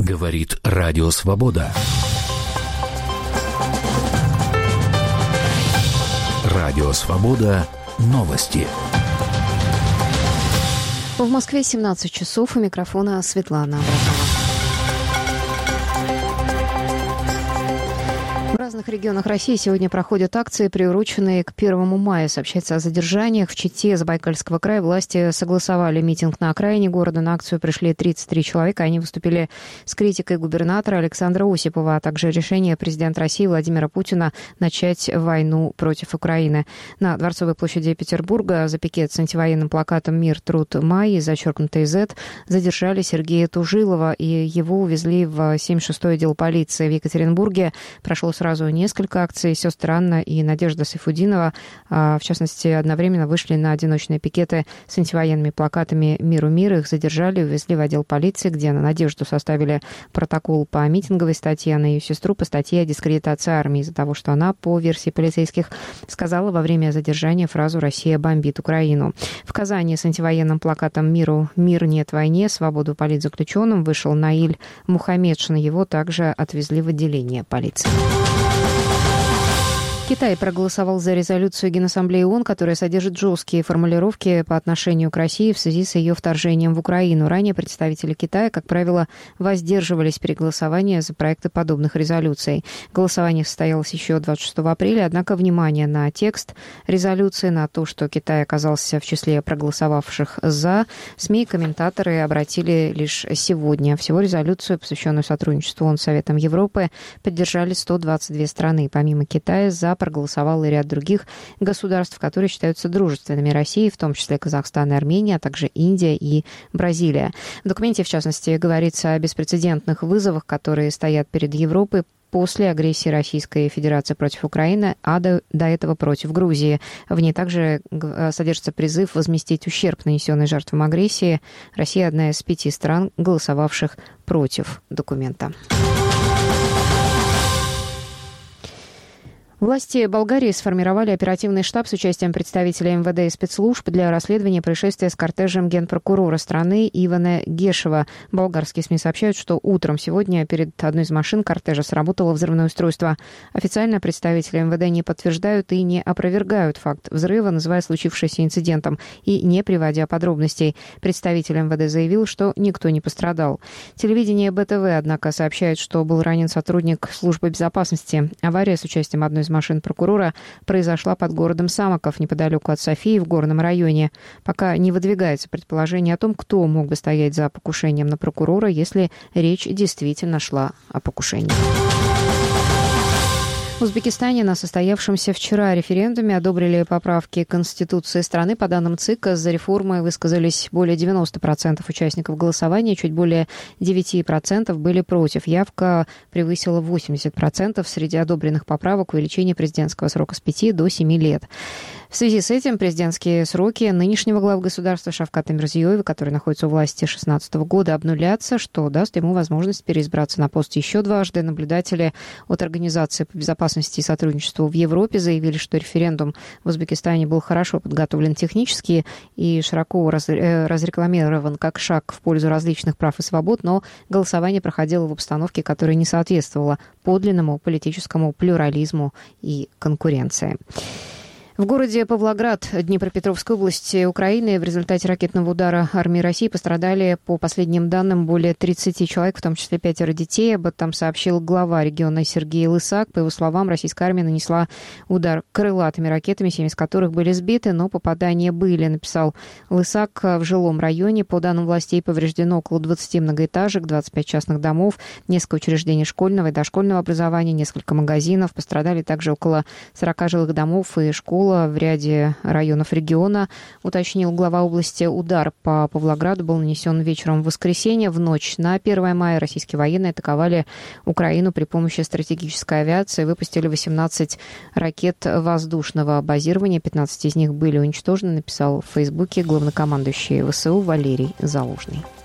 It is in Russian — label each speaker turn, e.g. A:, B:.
A: Говорит Радио Свобода. Радио Свобода. Новости.
B: В Москве 17 часов. У микрофона Светлана Абрамова. В разных регионах России сегодня проходят акции, приуроченные к 1 мая. Сообщается о задержаниях. В Чите Забайкальского края власти согласовали митинг на окраине города. На акцию пришли 33 человека. Они выступили с критикой губернатора Александра Осипова, а также решение президента России Владимира Путина начать войну против Украины. На Дворцовой площади Петербурга за пикет с антивоенным плакатом «Мир, труд, май» и зачеркнутой «Z» задержали Сергея Тужилова, и его увезли в 76-й отдел полиции. В Екатеринбурге прошло сразу несколько акций. Сестры Анна и Надежда Сайфудинова, в частности, одновременно вышли на одиночные пикеты с антивоенными плакатами «Миру мир». Их задержали и увезли в отдел полиции, где на Надежду составили протокол по митинговой статье, а на ее сестру по статье о дискредитации армии из-за того, что она, по версии полицейских, сказала во время задержания фразу «Россия бомбит Украину». В Казани с антивоенным плакатом «Миру мир, нет войне. Свободу политзаключенным» вышел Наиль Мухаммедшин. Его также отвезли в отделение полиции. Китай проголосовал за резолюцию Генассамблеи ООН, которая содержит жесткие формулировки по отношению к России в связи с ее вторжением в Украину. Ранее представители Китая, как правило, воздерживались при голосовании за проекты подобных резолюций. Голосование состоялось еще 26 апреля, однако внимание на текст резолюции, на то, что Китай оказался в числе проголосовавших «за», СМИ и комментаторы обратили лишь сегодня. Всего резолюцию, посвященную сотрудничеству ООН с Советом Европы, поддержали 122 страны. Помимо Китая, «за» проголосовал и ряд других государств, которые считаются дружественными России, в том числе Казахстан и Армения, а также Индия и Бразилия. В документе, в частности, говорится о беспрецедентных вызовах, которые стоят перед Европой после агрессии Российской Федерации против Украины, а до этого против Грузии. В ней также содержится призыв возместить ущерб, нанесенный жертвам агрессии. Россия одна из 5 стран, голосовавших против документа. Власти Болгарии сформировали оперативный штаб с участием представителей МВД и спецслужб для расследования происшествия с кортежем генпрокурора страны Ивана Гешева. Болгарские СМИ сообщают, что утром сегодня перед одной из машин кортежа сработало взрывное устройство. Официально представители МВД не подтверждают и не опровергают факт взрыва, называя случившееся инцидентом и не приводя подробностей. Представитель МВД заявил, что никто не пострадал. Телевидение БТВ, однако, сообщает, что был ранен сотрудник службы безопасности. Авария с участием одной из машин прокурора произошла под городом Самоков, неподалеку от Софии, в горном районе. Пока не выдвигается предположение о том, кто мог бы стоять за покушением на прокурора, если речь действительно шла о покушении. В Узбекистане на состоявшемся вчера референдуме одобрили поправки к Конституции страны. По данным ЦИК, за реформы высказались более 90% участников голосования, чуть более 9% были против. Явка превысила 80%. Среди одобренных поправок увеличение президентского срока с 5 до 7 лет. В связи с этим президентские сроки нынешнего главы государства Шавката Мирзиёева, который находится у власти с 2016 года, обнулятся, что даст ему возможность переизбраться на пост еще дважды. Наблюдатели от Организации по безопасности и сотрудничеству в Европе заявили, что референдум в Узбекистане был хорошо подготовлен технически и широко разрекламирован как шаг в пользу различных прав и свобод, но голосование проходило в обстановке, которая не соответствовала подлинному политическому плюрализму и конкуренции. В городе Павлоград Днепропетровской области Украины в результате ракетного удара армии России пострадали, по последним данным, более 30 человек, в том числе 5 детей. Об этом сообщил глава региона Сергей Лысак. По его словам, российская армия нанесла удар крылатыми ракетами, 7 из которых были сбиты, но попадания были, написал Лысак. В жилом районе, по данным властей, повреждено около 20 многоэтажек, 25 частных домов, несколько учреждений школьного и дошкольного образования, несколько магазинов. Пострадали также около 40 жилых домов и школ в ряде районов региона, уточнил глава области. Удар по Павлограду был нанесен вечером в воскресенье. В ночь на 1 мая российские военные атаковали Украину при помощи стратегической авиации, выпустили 18 ракет воздушного базирования, 15 из них были уничтожены, написал в Фейсбуке главнокомандующий ВСУ Валерий Залужный.